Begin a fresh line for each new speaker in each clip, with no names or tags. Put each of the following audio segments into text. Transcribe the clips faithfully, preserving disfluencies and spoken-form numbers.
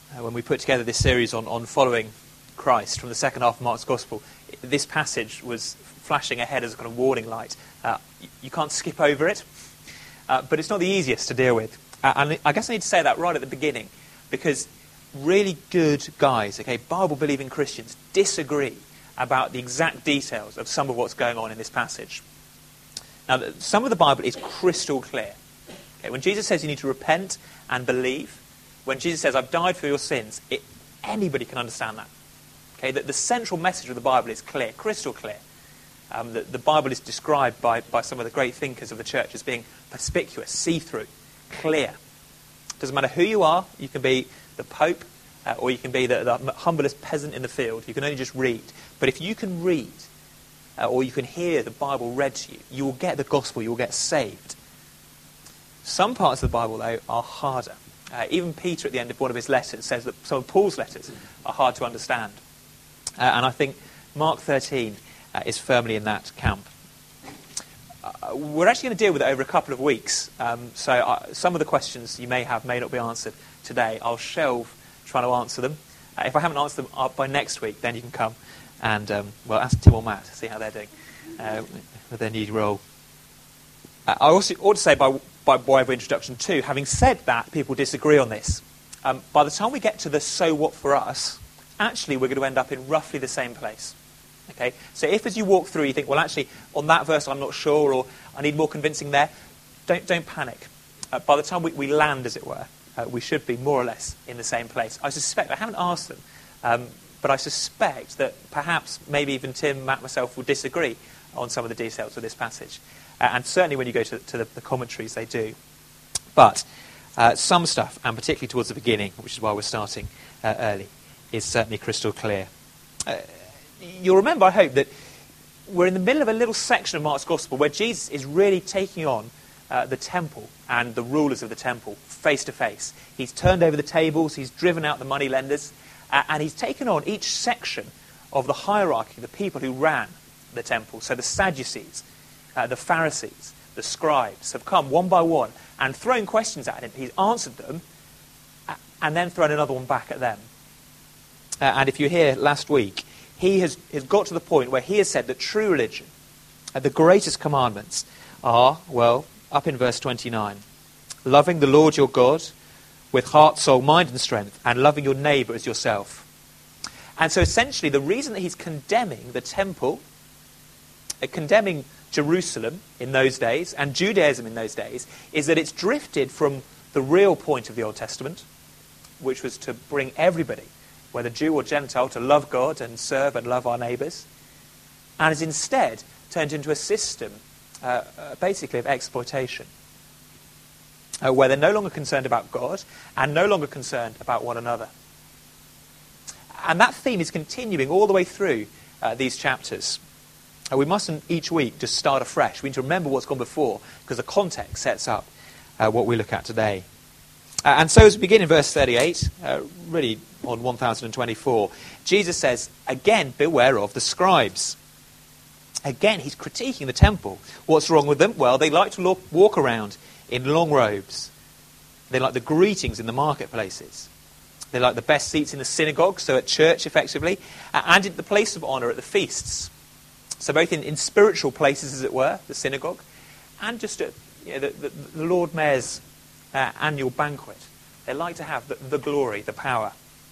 uh, when we put together this series on, on following Christ from the second half of Mark's Gospel, this passage was flashing ahead as a kind of warning light. Uh, you, you can't skip over it, uh, but it's not the easiest to deal with. Uh, and I guess I need to say that right at the beginning, because really good guys, okay, Bible-believing Christians, disagree about the exact details of some of what's going on in this passage. Now, some of the Bible is crystal clear. Okay, when Jesus says you need to repent and believe, when Jesus says, I've died for your sins, it, anybody can understand that. Okay, that the central message of the Bible is clear, crystal clear. Um, the, the Bible is described by, by some of the great thinkers of the church as being perspicuous, see-through, clear. Doesn't matter who you are, you can be the Pope, uh, or you can be the, the humblest peasant in the field. You can only just read. But if you can read, uh, or you can hear the Bible read to you, you will get the gospel, you will get saved. Some parts of the Bible, though, are harder. Uh, even Peter, at the end of one of his letters, says that some of Paul's letters are hard to understand. Uh, and I think Mark thirteen uh, is firmly in that camp. Uh, we're actually going to deal with it over a couple of weeks. Um, so uh, some of the questions you may have may not be answered today. I'll shelve trying to answer them. Uh, if I haven't answered them uh, by next week, then you can come and, um, well, ask Tim or Matt to see how they're doing uh, with their new role. Uh, I also ought to say, by, by way of introduction too, having said that, people disagree on this. Um, by the time we get to the so what for us, actually we're going to end up in roughly the same place. Okay, so if as you walk through you think, well, actually, on that verse I'm not sure, or I need more convincing there, don't don't panic. Uh, by the time we, we land, as it were, uh, we should be more or less in the same place. I suspect, I haven't asked them, um, but I suspect that perhaps maybe even Tim, Matt, myself will disagree on some of the details of this passage. Uh, and certainly when you go to, to the, the commentaries, they do. But uh, some stuff, and particularly towards the beginning, which is why we're starting uh, early, is certainly crystal clear. Uh, You'll remember, I hope, that we're in the middle of a little section of Mark's Gospel where Jesus is really taking on uh, the temple and the rulers of the temple face to face. He's turned over the tables, he's driven out the moneylenders, uh, and he's taken on each section of the hierarchy, the people who ran the temple. So the Sadducees, uh, the Pharisees, the scribes have come one by one and thrown questions at him. He's answered them uh, and then thrown another one back at them. Uh, and if you were here last week, He has, has got to the point where he has said that true religion, uh, the greatest commandments are, well, up in verse twenty-nine, loving the Lord your God with heart, soul, mind and strength, and loving your neighbour as yourself. And so essentially the reason that he's condemning the temple, uh, condemning Jerusalem in those days, and Judaism in those days, is that it's drifted from the real point of the Old Testament, which was to bring everybody, whether Jew or Gentile, to love God and serve and love our neighbours, and has instead turned into a system, uh, uh, basically, of exploitation, uh, where they're no longer concerned about God and no longer concerned about one another. And that theme is continuing all the way through uh, these chapters. Uh, we mustn't each week just start afresh. We need to remember what's gone before, because the context sets up uh, what we look at today. Uh, and so as we begin in verse thirty-eight, uh, really on one thousand twenty-four, Jesus says, again, beware of the scribes. Again, he's critiquing the temple. What's wrong with them? Well, they like to look, walk around in long robes. They like the greetings in the marketplaces. They like the best seats in the synagogue, so at church effectively, uh, and in the place of honour at the feasts. So both in, in spiritual places, as it were, the synagogue, and just at you know, the, the, the Lord Mayor's Uh, annual banquet. They like to have the, the glory, the power.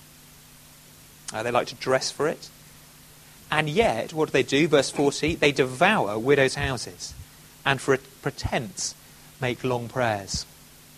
Uh, they like to dress for it. And yet, what do they do? Verse forty, they devour widows' houses and for a pretense make long prayers.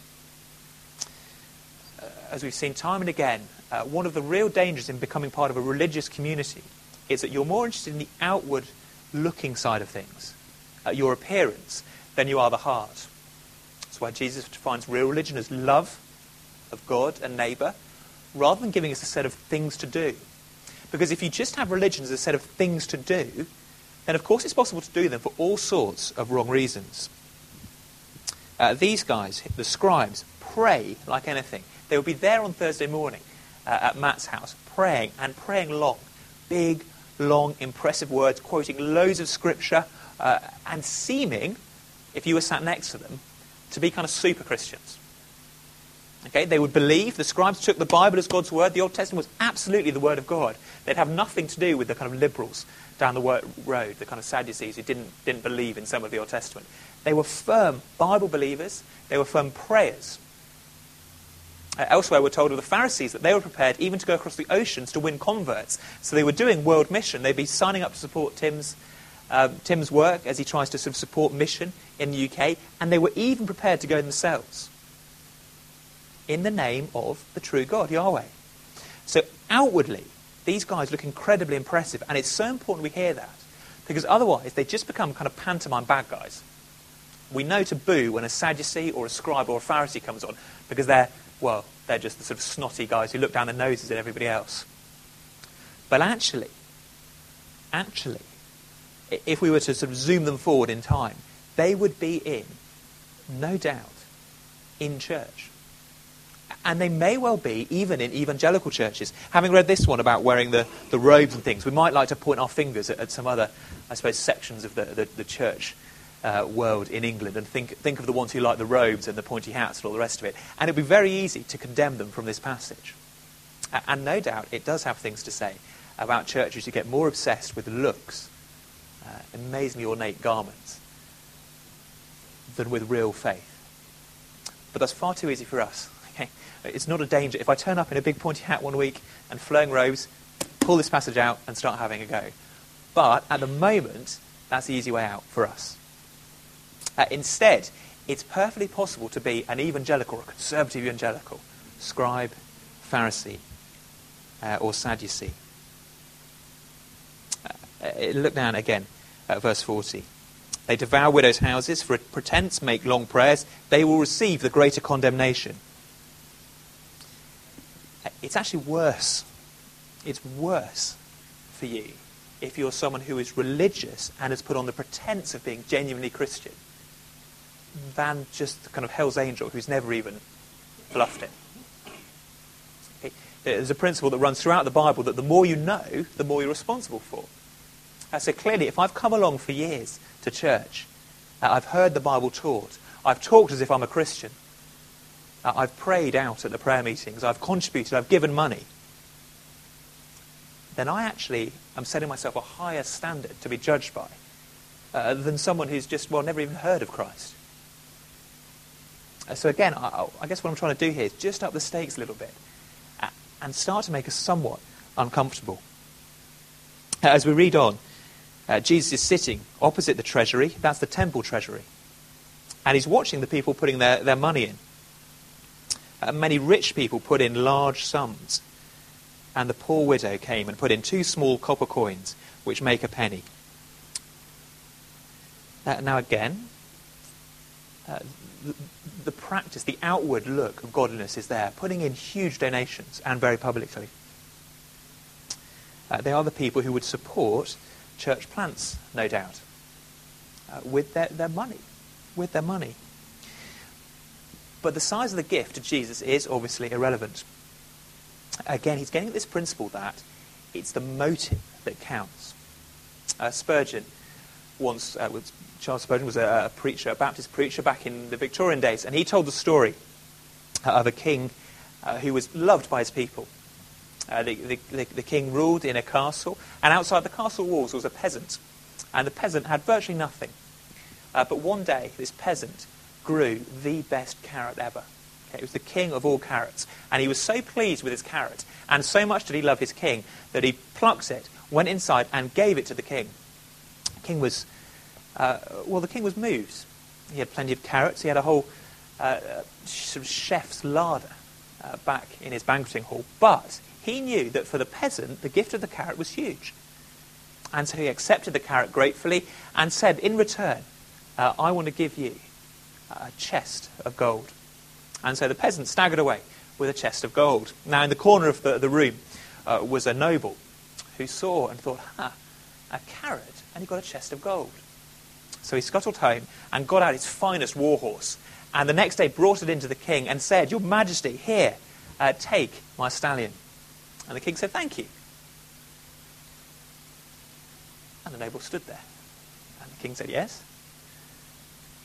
Uh, as we've seen time and again, uh, one of the real dangers in becoming part of a religious community is that you're more interested in the outward looking side of things, uh, your appearance, than you are the heart. That's why Jesus defines real religion as love of God and neighbour, rather than giving us a set of things to do. Because if you just have religion as a set of things to do, then of course it's possible to do them for all sorts of wrong reasons. Uh, these guys, the scribes, pray like anything. They will be there on Thursday morning uh, at Matt's house, praying, and praying long. Big, long, impressive words, quoting loads of scripture, uh, and seeming, if you were sat next to them, to be kind of super Christians. Okay, they would believe, the scribes took the Bible as God's word. The Old Testament was absolutely the word of God. They'd have nothing to do with the kind of liberals down the road, the kind of Sadducees who didn't, didn't believe in some of the Old Testament. They were firm Bible believers. They were firm prayers. Uh, elsewhere we're told of the Pharisees that they were prepared even to go across the oceans to win converts. So they were doing world mission. They'd be signing up to support Tim's, um, Tim's work as he tries to sort of support mission in the U K. And they were even prepared to go themselves in the name of the true God, Yahweh. So outwardly, these guys look incredibly impressive. And it's so important we hear that, because otherwise they just become kind of pantomime bad guys. We know to boo when a Sadducee or a scribe or a Pharisee comes on, because they're, well, they're just the sort of snotty guys who look down their noses at everybody else. But actually, actually, if we were to sort of zoom them forward in time, they would be in, no doubt, in church. And they may well be even in evangelical churches. Having read this one about wearing the, the robes and things, we might like to point our fingers at, at some other, I suppose, sections of the, the, the church uh, world in England and think, think of the ones who like the robes and the pointy hats and all the rest of it. And it would be very easy to condemn them from this passage. And no doubt it does have things to say about churches who get more obsessed with looks, uh, amazingly ornate garments, than with real faith. But that's far too easy for us. Okay? It's not a danger. If I turn up in a big pointy hat one week and flowing robes, pull this passage out and start having a go. But at the moment, that's the easy way out for us. Uh, instead, it's perfectly possible to be an evangelical or a conservative evangelical, scribe, Pharisee, uh, or Sadducee. Uh, look down again at verse forty. They devour widows' houses, for a pretense make long prayers. They will receive the greater condemnation. It's actually worse. It's worse for you if you're someone who is religious and has put on the pretense of being genuinely Christian than just the kind of Hell's Angel who's never even bluffed it. Okay. There's a principle that runs throughout the Bible that the more you know, the more you're responsible for. Uh, so clearly, if I've come along for years to church, uh, I've heard the Bible taught, I've talked as if I'm a Christian, uh, I've prayed out at the prayer meetings, I've contributed, I've given money, then I actually am setting myself a higher standard to be judged by uh, than someone who's just, well, never even heard of Christ. Uh, so again, I, I guess what I'm trying to do here is just up the stakes a little bit uh, and start to make us somewhat uncomfortable. Uh, as we read on, uh, Jesus is sitting opposite the treasury. That's the temple treasury. And he's watching the people putting their, their money in. Uh, many rich people put in large sums. And the poor widow came and put in two small copper coins, which make a penny. Uh, now again, uh, the, the practice, the outward look of godliness is there, putting in huge donations and very publicly. Uh, they are the people who would support church plants, no doubt, uh, with their, their money, with their money. But the size of the gift to Jesus is obviously irrelevant. Again, he's getting at this principle that it's the motive that counts. Uh, Spurgeon once, uh, was, Charles Spurgeon was a, a preacher, a Baptist preacher back in the Victorian days, and he told the story uh, of a king uh, who was loved by his people. Uh, the, the, the king ruled in a castle, and outside the castle walls was a peasant. And the peasant had virtually nothing. Uh, but one day, this peasant grew the best carrot ever. Okay, it was the king of all carrots. And he was so pleased with his carrot, and so much did he love his king, that he plucked it, went inside, and gave it to the king. The king was, uh, well, the king was moved. He had plenty of carrots. He had a whole uh, sort of chef's larder uh, back in his banqueting hall. But he knew that for the peasant, the gift of the carrot was huge. And so he accepted the carrot gratefully and said, in return, uh, I want to give you a chest of gold. And so the peasant staggered away with a chest of gold. Now, in the corner of the, the room uh, was a noble who saw and thought, ha, a carrot, and he got a chest of gold. So he scuttled home and got out his finest war horse, and the next day brought it into the king and said, Your Majesty, here, uh, take my stallion. And the king said, thank you. And the noble stood there. And the king said, yes.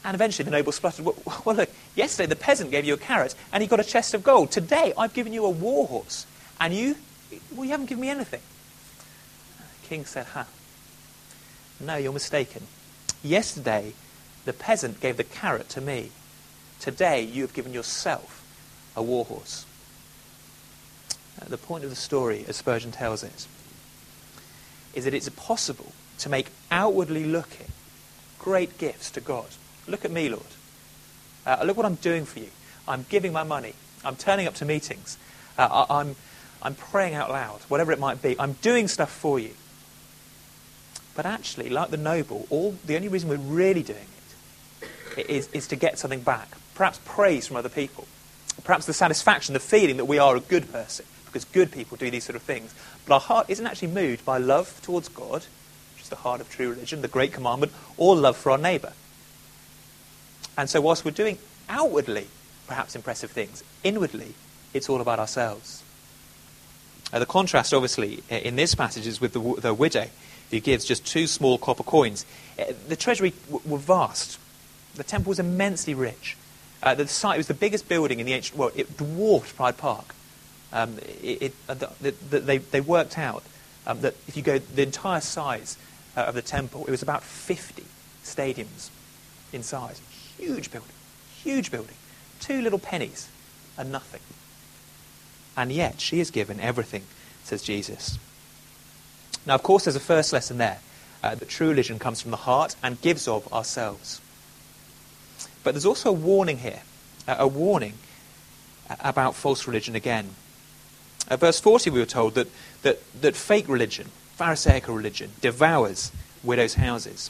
And eventually the noble spluttered, well, well, look, yesterday the peasant gave you a carrot and he got a chest of gold. Today I've given you a war horse and you, well, you haven't given me anything. The king said, ha, no, you're mistaken. Yesterday the peasant gave the carrot to me. Today you have given yourself a war horse. Uh, the point of the story, as Spurgeon tells it, is that it's possible to make outwardly looking great gifts to God. Look at me, Lord. Uh, look what I'm doing for you. I'm giving my money. I'm turning up to meetings. Uh, I, I'm, I'm praying out loud, whatever it might be. I'm doing stuff for you. But actually, like the noble, all the only reason we're really doing it is, is to get something back. Perhaps praise from other people. Perhaps the satisfaction, the feeling that we are a good person, because good people do these sort of things. But our heart isn't actually moved by love towards God, which is the heart of true religion, the great commandment, or love for our neighbour. And so whilst we're doing outwardly perhaps impressive things, inwardly it's all about ourselves. Uh, the contrast obviously in this passage is with the, the widow who gives just two small copper coins. Uh, the treasury w- were vast. The temple was immensely rich. Uh, the site was the biggest building in the ancient world. It dwarfed Pride Park. Um, it, it, uh, the, the, they, they worked out um, that if you go the entire size uh, of the temple, it was about fifty stadiums in size. Huge building, huge building. Two little pennies and nothing. And yet she is given everything, says Jesus. Now, of course, there's a first lesson there, uh, that true religion comes from the heart and gives of ourselves. But there's also a warning here, uh, a warning about false religion again. At verse forty we were told that, that, that fake religion, Pharisaical religion, devours widows' houses.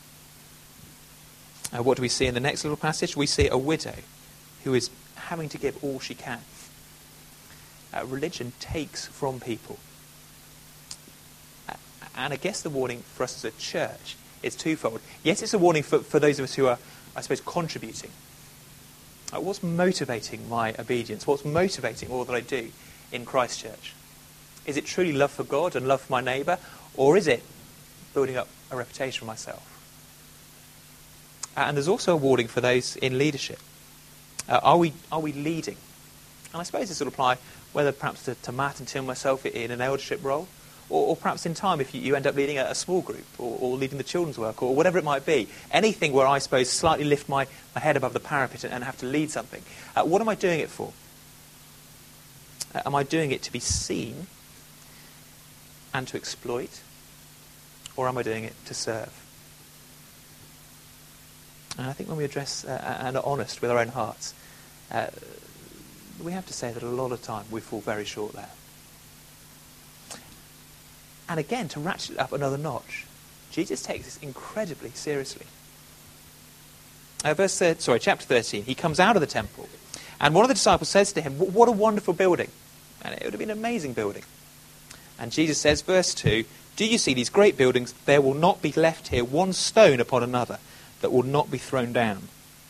Uh, what do we see in the next little passage? We see a widow who is having to give all she can. Uh, religion takes from people. Uh, and I guess the warning for us as a church is twofold. Yes, it's a warning for, for those of us who are, I suppose, contributing. Uh, what's motivating my obedience? What's motivating all that I do in Christchurch? Is it truly love for God and love for my neighbour? Or is it building up a reputation for myself? And there's also a warning for those in leadership. Uh, are we are we leading? And I suppose this will apply whether perhaps to, to Matt and Tim and myself in an eldership role, or, or perhaps in time if you, you end up leading a, a small group, or, or leading the children's work, or whatever it might be. Anything where I suppose slightly lift my, my head above the parapet and, and have to lead something. Uh, what am I doing it for? Uh, am I doing it to be seen and to exploit? Or am I doing it to serve? And I think when we address uh, and are honest with our own hearts, uh, we have to say that a lot of time we fall very short there. And again, to ratchet it up another notch, Jesus takes this incredibly seriously. Uh, verse uh, sorry, chapter thirteen. He comes out of the temple, and one of the disciples says to him, "What a wonderful building!" And it would have been an amazing building. And Jesus says, verse two, "Do you see these great buildings? There will not be left here one stone upon another that will not be thrown down."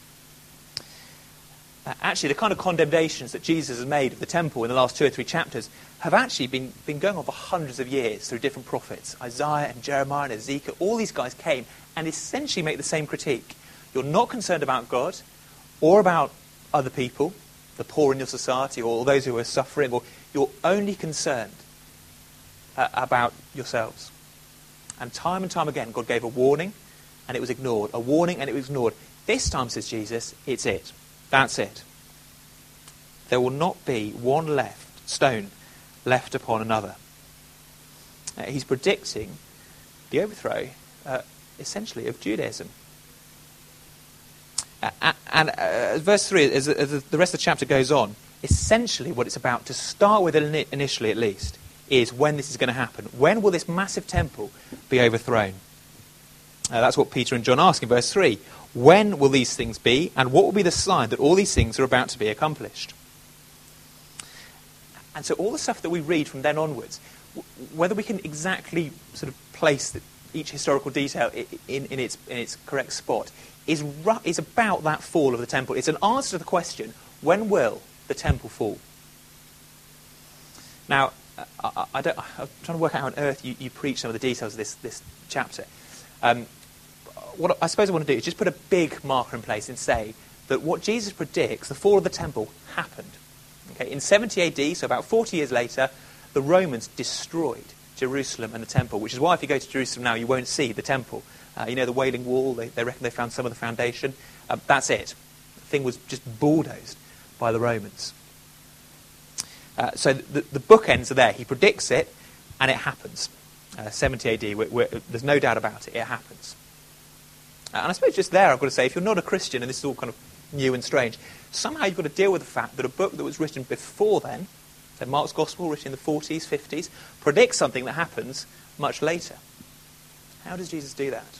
Uh, actually, the kind of condemnations that Jesus has made of the temple in the last two or three chapters have actually been, been going on for hundreds of years through different prophets. Isaiah and Jeremiah and Ezekiel, all these guys came and essentially make the same critique. You're not concerned about God or about other people, the poor in your society or those who are suffering, or you're only concerned uh, about yourselves. And time and time again, God gave a warning and it was ignored. A warning and it was ignored. This time, says Jesus, it's it. That's it. There will not be one left stone left upon another. Uh, he's predicting the overthrow, uh, essentially, of Judaism. Uh, and uh, verse three, as, as the rest of the chapter goes on, essentially what it's about, to start with initially at least, is when this is going to happen. When will this massive temple be overthrown? Uh, that's what Peter and John ask in verse three. When will these things be, and what will be the sign that all these things are about to be accomplished? And so all the stuff that we read from then onwards, w- whether we can exactly sort of place the, each historical detail in, in, in, its, in its correct spot, is, ru- is about that fall of the temple. It's an answer to the question, when will the temple fall? Now, I, I don't, I'm trying to work out how on earth you, you preach some of the details of this, this chapter. Um, what I suppose I want to do is just put a big marker in place and say that what Jesus predicts, the fall of the temple, happened. Okay, in seventy A D, so about forty years later, the Romans destroyed Jerusalem and the temple, which is why if you go to Jerusalem now, you won't see the temple. Uh, you know, the Wailing Wall, they, they reckon they found some of the foundation. Uh, that's it. The thing was just bulldozed by the Romans. Uh, so the, the bookends are there. He predicts it, and it happens. Uh, seventy A D, we're, we're, there's no doubt about it, it happens. Uh, and I suppose just there I've got to say, if you're not a Christian, and this is all kind of new and strange, somehow you've got to deal with the fact that a book that was written before then, so Mark's Gospel, written in the forties, fifties, predicts something that happens much later. How does Jesus do that?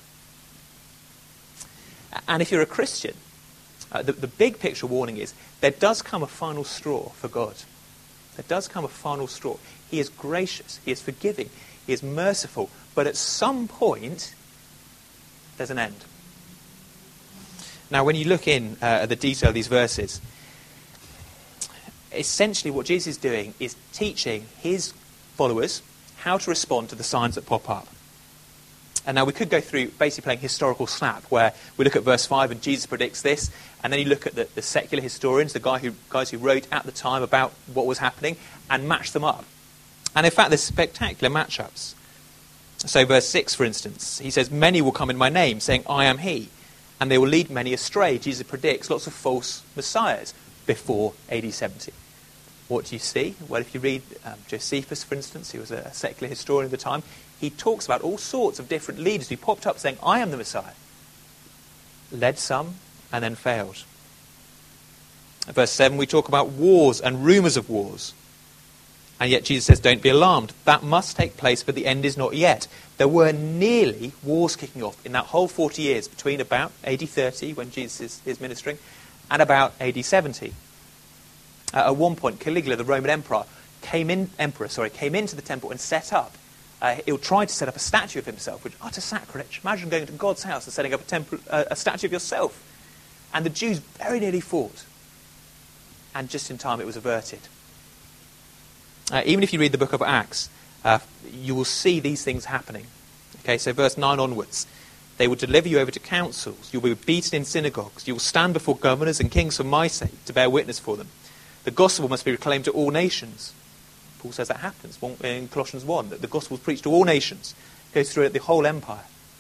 And if you're a Christian, uh, the, the big picture warning is there does come a final straw for God. There does come a final straw. He is gracious, he is forgiving, he is merciful, but at some point, there's an end. Now, when you look in uh, at the detail of these verses, essentially what Jesus is doing is teaching his followers how to respond to the signs that pop up. And now we could go through basically playing historical slap, where we look at verse five and Jesus predicts this, and then you look at the, the secular historians, the guy who, guys who wrote at the time about what was happening, and match them up. And in fact, there's spectacular matchups. So verse six, for instance, he says, "Many will come in my name, saying, 'I am he,' and they will lead many astray." Jesus predicts lots of false messiahs before A D seventy. What do you see? Well, if you read um, Josephus, for instance, who was a secular historian at the time, he talks about all sorts of different leaders who popped up saying, "I am the Messiah," led some and then failed. At verse seven, we talk about wars and rumours of wars. And yet Jesus says, don't be alarmed. That must take place, but the end is not yet. There were nearly wars kicking off in that whole forty years between about A D thirty, when Jesus is, is ministering, and about A D seventy. Uh, at one point, Caligula, the Roman emperor, came in, emperor, sorry, came into the temple and set up. Uh, he tried to set up a statue of himself, which utter sacrilege. Imagine going to God's house and setting up a, temple, uh, a statue of yourself. And the Jews very nearly fought. And just in time it was averted. Uh, even if you read the book of Acts, uh, you will see these things happening. Okay, so verse nine onwards. They will deliver you over to councils. You will be beaten in synagogues. You will stand before governors and kings for my sake, to bear witness for them. The gospel must be proclaimed to all nations. Paul says that happens in Colossians one, that the gospel is preached to all nations. It goes through the whole empire.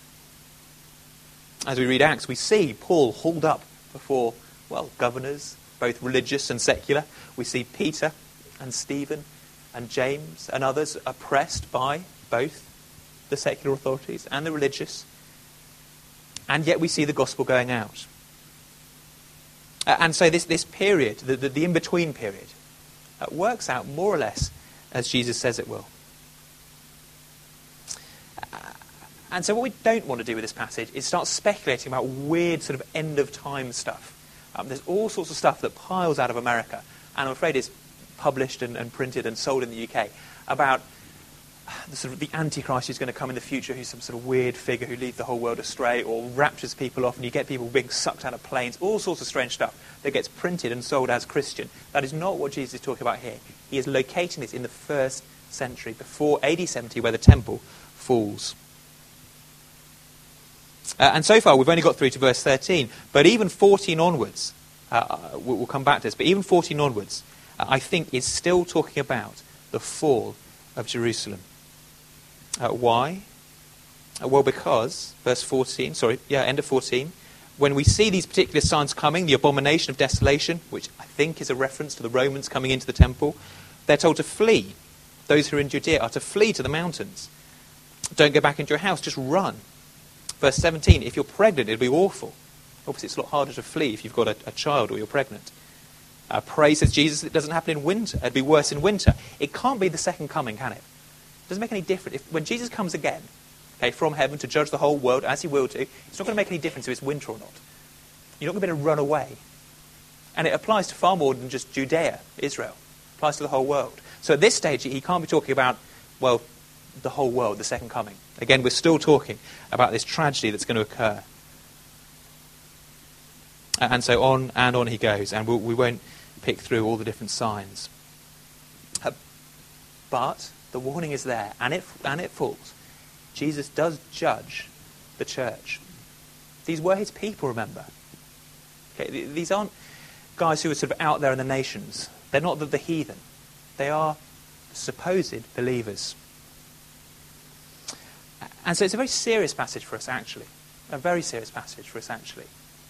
As we read Acts, we see Paul hauled up before, well, governors, both religious and secular. We see Peter and Stephen and James and others oppressed by both the secular authorities and the religious. And yet we see the gospel going out. Uh, and so this, this period, the, the, the in-between period, uh, works out more or less as Jesus says it will. Uh, and so what we don't want to do with this passage is start speculating about weird sort of end-of-time stuff. Um, there's all sorts of stuff that piles out of America, and I'm afraid it's published and, and printed and sold in the U K, about the sort of the Antichrist who's going to come in the future, who's some sort of weird figure who leads the whole world astray or raptures people off, and you get people being sucked out of planes, all sorts of strange stuff that gets printed and sold as Christian. That is not what Jesus is talking about here. He is locating this in the first century, before A D seventy, where the temple falls. Uh, and so far we've only got through to verse thirteen, but even fourteen onwards, uh, we'll, we'll come back to this, but even fourteen onwards, uh, I think is still talking about the fall of Jerusalem. Uh, why? Uh, well, because, verse fourteen, sorry, yeah, end of fourteen, when we see these particular signs coming, the abomination of desolation, which I think is a reference to the Romans coming into the temple, they're told to flee. Those who are in Judea are to flee to the mountains. Don't go back into your house, just run. Verse seventeen, if you're pregnant, it'll be awful. Obviously, it's a lot harder to flee if you've got a, a child or you're pregnant. Uh, pray, says Jesus, it doesn't happen in winter. It'd be worse in winter. It can't be the second coming, can it? It doesn't make any difference. If, when Jesus comes again, okay, from heaven to judge the whole world, as he will do, it's not going to make any difference if it's winter or not. You're not going to be able to run away. And it applies to far more than just Judea, Israel. It applies to the whole world. So at this stage, he can't be talking about, well, the whole world, the second coming. Again, we're still talking about this tragedy that's going to occur. And so on and on he goes, and we'll, we won't pick through all the different signs. Uh, but the warning is there, and it and it falls. Jesus does judge the church. These were his people, remember. Okay, th- these aren't guys who are sort of out there in the nations. They're not the, the heathen. They are supposed believers. And so it's a very serious passage for us, actually. A very serious passage for us, actually.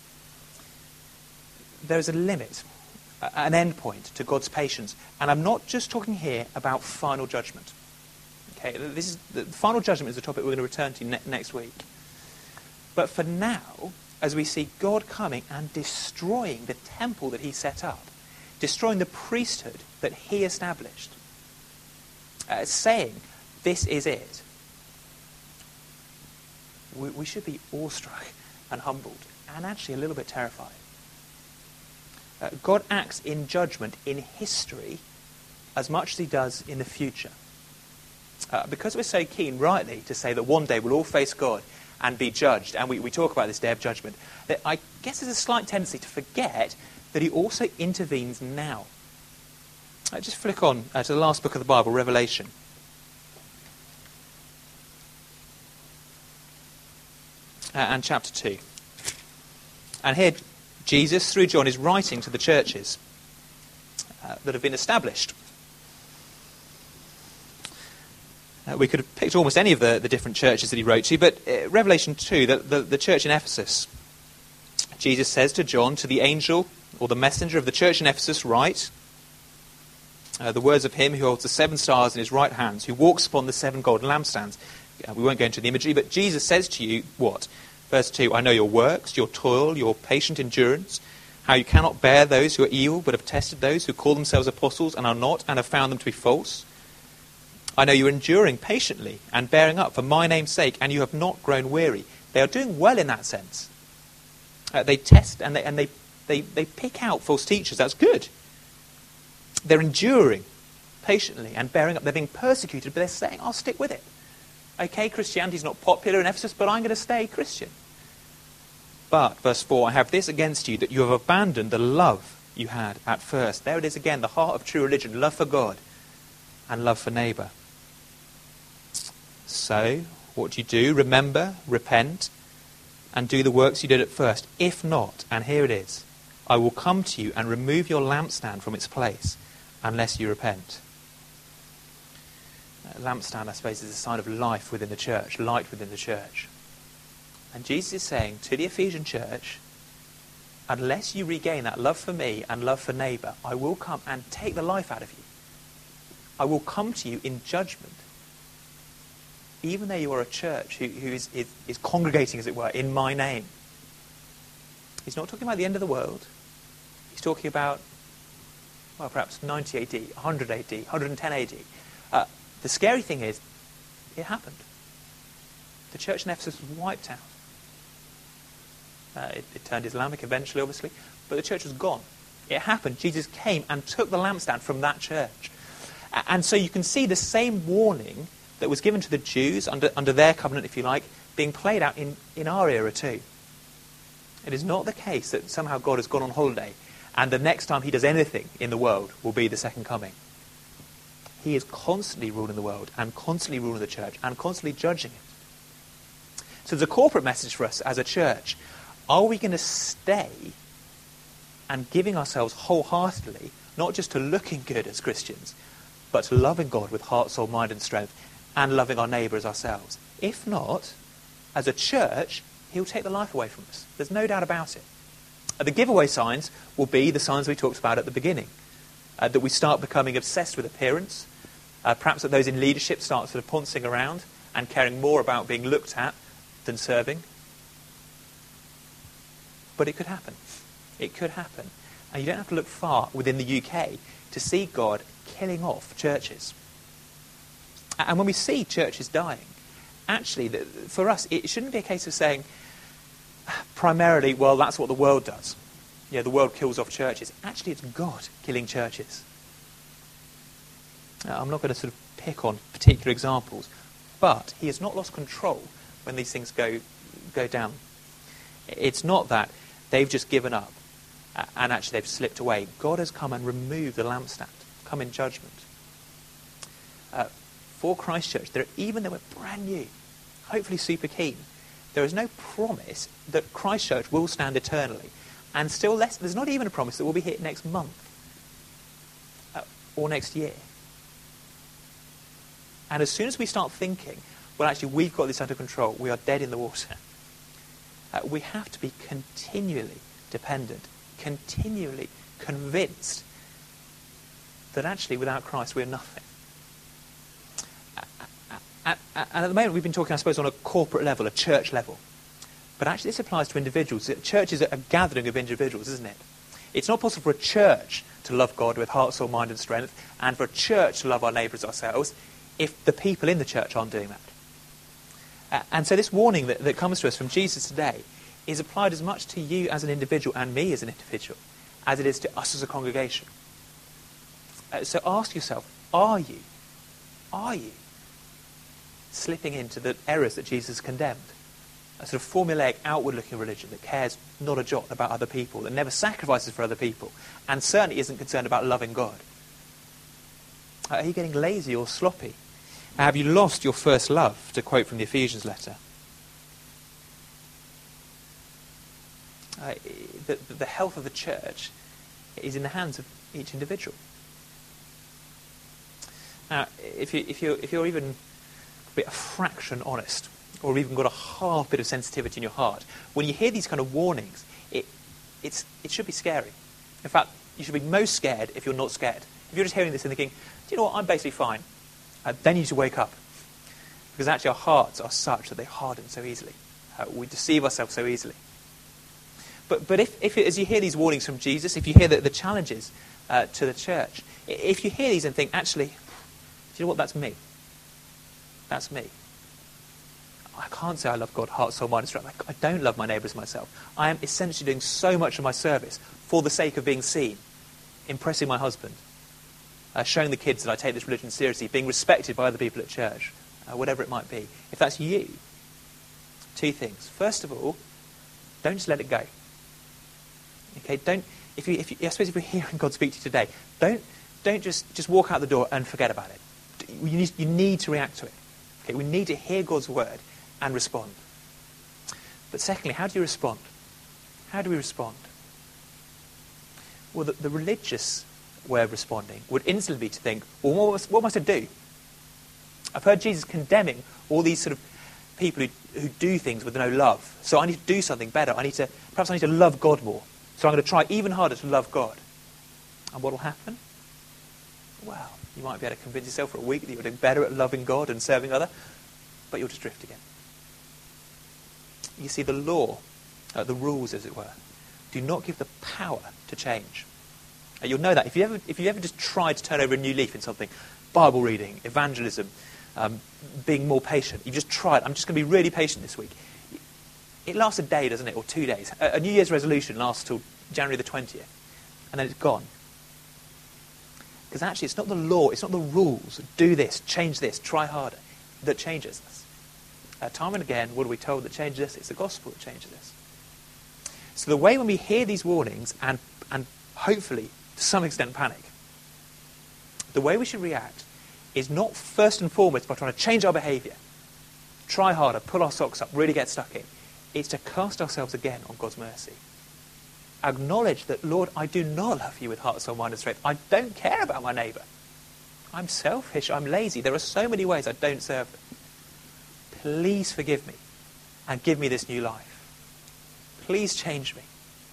There is a limit, an end point to God's patience. And I'm not just talking here about final judgment. Okay, this is the final judgment is the topic we're going to return to ne- next week. But for now, as we see God coming and destroying the temple that he set up, destroying the priesthood that he established, uh, saying, this is it, we, we should be awestruck and humbled and actually a little bit terrified. Uh, God acts in judgment in history as much as he does in the future. Uh, because we're so keen, rightly, to say that one day we'll all face God and be judged, and we, we talk about this day of judgment, that I guess there's a slight tendency to forget that he also intervenes now. Uh, just flick on uh, to the last book of the Bible, Revelation. Uh, and chapter two. And here Jesus, through John, is writing to the churches uh, that have been established. Uh, we could have picked almost any of the, the different churches that he wrote to, but uh, Revelation two, the, the, the church in Ephesus, Jesus says to John, to the angel or the messenger of the church in Ephesus, write uh, the words of him who holds the seven stars in his right hand, who walks upon the seven golden lampstands. Uh, we won't go into the imagery, but Jesus says to you, what? Verse two, I know your works, your toil, your patient endurance, how you cannot bear those who are evil, but have tested those who call themselves apostles and are not, and have found them to be false. I know you are enduring patiently and bearing up for my name's sake, and you have not grown weary. They are doing well in that sense. Uh, they test and they and they, they, they pick out false teachers. That's good. They're enduring patiently and bearing up. They're being persecuted, but they're saying, I'll stick with it. Okay, Christianity's not popular in Ephesus, but I'm going to stay Christian. But, verse four, I have this against you, that you have abandoned the love you had at first. There it is again, the heart of true religion, love for God and love for neighbour. So, what do you do? Remember, repent, and do the works you did at first. If not, and here it is, I will come to you and remove your lampstand from its place, unless you repent. A lampstand, I suppose, is a sign of life within the church, light within the church. And Jesus is saying to the Ephesian church, unless you regain that love for me and love for neighbour, I will come and take the life out of you. I will come to you in judgment. Even though you are a church who, who is, is, is congregating, as it were, in my name. He's not talking about the end of the world. He's talking about, well, perhaps ninety A D, one hundred A D, one hundred ten A D. Uh, the scary thing is, it happened. The church in Ephesus was wiped out. Uh, it, it turned Islamic eventually, obviously, but the church was gone. It happened. Jesus came and took the lampstand from that church. And so you can see the same warning that was given to the Jews under, under their covenant, if you like, being played out in, in our era too. It is not the case that somehow God has gone on holiday and the next time he does anything in the world will be the second coming. He is constantly ruling the world and constantly ruling the church and constantly judging it. So there's a corporate message for us as a church. Are we going to stay and giving ourselves wholeheartedly, not just to looking good as Christians, but to loving God with heart, soul, mind and strength, and loving our neighbour as ourselves? If not, as a church, he'll take the life away from us. There's no doubt about it. Uh, the giveaway signs will be the signs we talked about at the beginning. Uh, that we start becoming obsessed with appearance. Uh, perhaps that those in leadership start sort of pouncing around and caring more about being looked at than serving. But it could happen. It could happen. And you don't have to look far within the U K to see God killing off churches. And when we see churches dying, actually, for us, it shouldn't be a case of saying, primarily, well, that's what the world does. Yeah, the world kills off churches. Actually, it's God killing churches. Now, I'm not going to sort of pick on particular examples, but he has not lost control when these things go go down. It's not that they've just given up and actually they've slipped away. God has come and removed the lampstand, come in judgment. Uh, for Christ Church, there, even though we're brand new, hopefully super keen, there is no promise that Christchurch will stand eternally. And still less, there's not even a promise that we'll be here next month uh, or next year. And as soon as we start thinking, well, actually, we've got this under control, we are dead in the water, uh, we have to be continually dependent, continually convinced that actually without Christ we're nothing. And at the moment we've been talking, I suppose, on a corporate level, a church level. But actually this applies to individuals. Church is a gathering of individuals, isn't it? It's not possible for a church to love God with heart, soul, mind and strength, and for a church to love our neighbour as ourselves, if the people in the church aren't doing that. Uh, and so this warning that, that comes to us from Jesus today is applied as much to you as an individual and me as an individual as it is to us as a congregation. Uh, so ask yourself, are you, are you slipping into the errors that Jesus condemned? A sort of formulaic, outward-looking religion that cares not a jot about other people, that never sacrifices for other people, and certainly isn't concerned about loving God. Uh, are you getting lazy or sloppy? Have you lost your first love, to quote from the Ephesians letter? Uh, the, the health of the church is in the hands of each individual. Now, if, you, if, you're, if you're even a bit a fraction honest, or even got a half bit of sensitivity in your heart, when you hear these kind of warnings, it, it's, it should be scary. In fact, you should be most scared if you're not scared. If you're just hearing this and thinking, do you know what, I'm basically fine, uh, then you need to wake up. Because actually our hearts are such that they harden so easily. Uh, we deceive ourselves so easily. But, but if, if, as you hear these warnings from Jesus, if you hear the, the challenges uh, to the church, if you hear these and think, actually, do you know what, that's me. That's me. I can't say I love God, heart, soul, mind and strength. I don't love my neighbour as myself. I am essentially doing so much of my service for the sake of being seen, impressing my husband, uh, showing the kids that I take this religion seriously, being respected by other people at church, uh, whatever it might be. If that's you, two things. First of all, don't just let it go. Okay, don't. If you, if you, I suppose if you're hearing God speak to you today, don't, don't just, just walk out the door and forget about it. You need, you need to react to it. Okay, we need to hear God's word and respond. But secondly, how do you respond? How do we respond? Well, the, the religious way of responding would instantly be to think, well, what must, what must I do? I've heard Jesus condemning all these sort of people who, who do things with no love. So I need to do something better. I need to, perhaps I need to love God more. So I'm going to try even harder to love God. And what will happen? Well, you might be able to convince yourself for a week that you're doing better at loving God and serving other, but you'll just drift again. You see, the law, uh, the rules, as it were, do not give the power to change. Uh, you'll know that. If you ever, if you ever just tried to turn over a new leaf in something, Bible reading, evangelism, um, being more patient, you've just tried, I'm just going to be really patient this week. It lasts a day, doesn't it, or two days. A, a New Year's resolution lasts till January the twentieth, and then it's gone. Because actually it's not the law, it's not the rules, do this, change this, try harder, that changes us. Uh, time and again, what are we told that changes us? It's the gospel that changes us. So the way when we hear these warnings, and, and hopefully to some extent panic, the way we should react is not first and foremost by trying to change our behaviour, try harder, pull our socks up, really get stuck in. It's to cast ourselves again on God's mercy. Acknowledge that, Lord, I do not love you with heart, soul, mind and strength. I don't care about my neighbour. I'm selfish, I'm lazy. There are so many ways I don't serve them. Please forgive me and give me this new life. Please change me.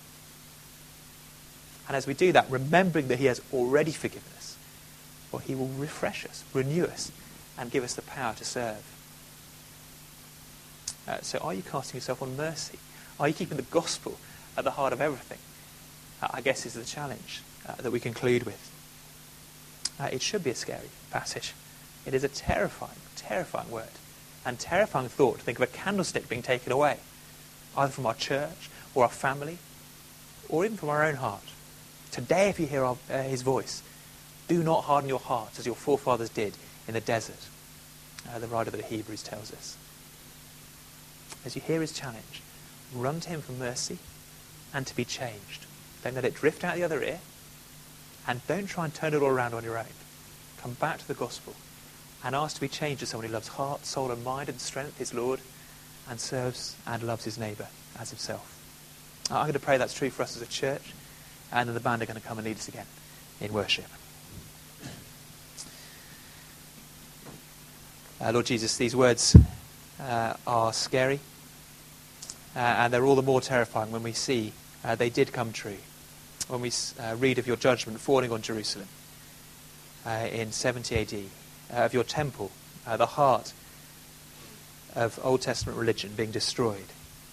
And as we do that, remembering that he has already forgiven us, well, he will refresh us, renew us, and give us the power to serve. Uh, so are you casting yourself on mercy? Are you keeping the gospel at the heart of everything? Uh, I guess is the challenge uh, that we conclude with. Uh, it should be a scary passage. It is a terrifying, terrifying word. And terrifying thought to think of a candlestick being taken away, either from our church or our family, or even from our own heart. Today, if you hear our, uh, his voice, do not harden your heart as your forefathers did in the desert, uh, the writer of the Hebrews tells us. As you hear his challenge, run to him for mercy and to be changed. Don't let it drift out the other ear, and don't try and turn it all around on your own. Come back to the gospel and ask to be changed to someone who loves heart, soul and mind and strength, his Lord, and serves and loves his neighbour as himself. Uh, I'm going to pray that's true for us as a church, and then the band are going to come and lead us again in worship. Uh, Lord Jesus, these words uh, are scary, uh, and they're all the more terrifying when we see uh, they did come true. When we uh, read of your judgment falling on Jerusalem uh, in seventy A D, uh, of your temple, uh, the heart of Old Testament religion being destroyed.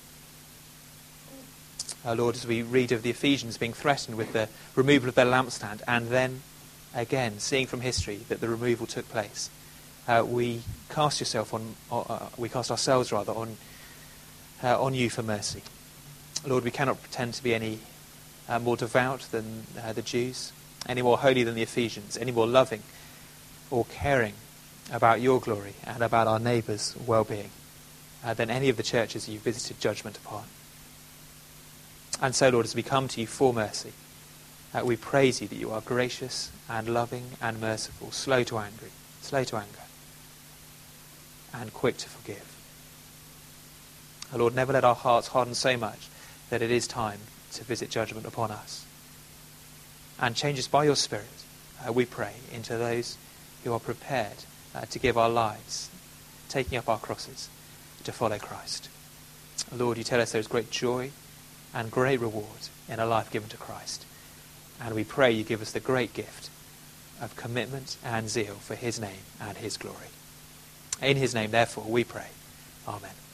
Uh, Lord, as we read of the Ephesians being threatened with the removal of their lampstand, and then again seeing from history that the removal took place, uh, we cast yourself on, uh, we cast ourselves rather on uh, on you for mercy. Lord, we cannot pretend to be any uh, more devout than uh, the Jews, any more holy than the Ephesians, any more loving or caring about your glory and about our neighbours' well-being uh, than any of the churches you visited judgment upon. And so, Lord, as we come to you for mercy, uh, we praise you that you are gracious and loving and merciful, slow to anger, slow to anger, and quick to forgive. Uh, Lord, never let our hearts harden so much that it is time to visit judgment upon us. And change us by your Spirit, uh, we pray, into those who are prepared uh, to give our lives, taking up our crosses, to follow Christ. Lord, you tell us there is great joy and great reward in a life given to Christ. And we pray you give us the great gift of commitment and zeal for his name and his glory. In his name, therefore, we pray. Amen.